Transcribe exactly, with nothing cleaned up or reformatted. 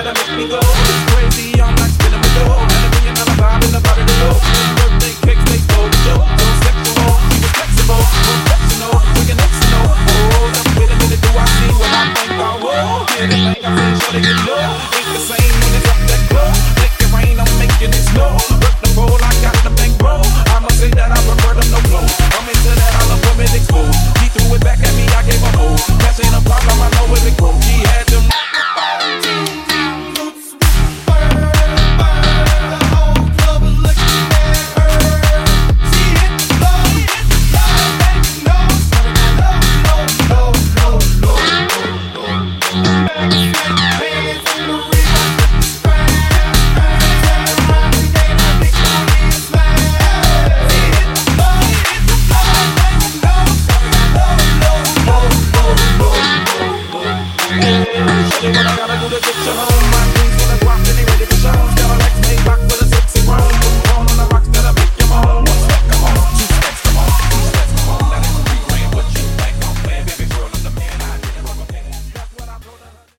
that'll make me go. It's crazy, I'm like spinning my dough. And a million dollar vibe in the body to go. Birthday cakes, they stole the show. So sexual, he was flexible, professional, bringing X and O. Oh, now wait a minute, do I see what I think I will? Yeah, the thing I feel sure they get low. Ain't the same when it's up that glow. Make it rain, I'm making it snow. Work the roll, I got the bankroll. I'ma say that I prefer them no blow. I'm into that, I love women exposed. He threw it back at me, I gave a hold. Cash ain't a problem, I know where it goes. She had to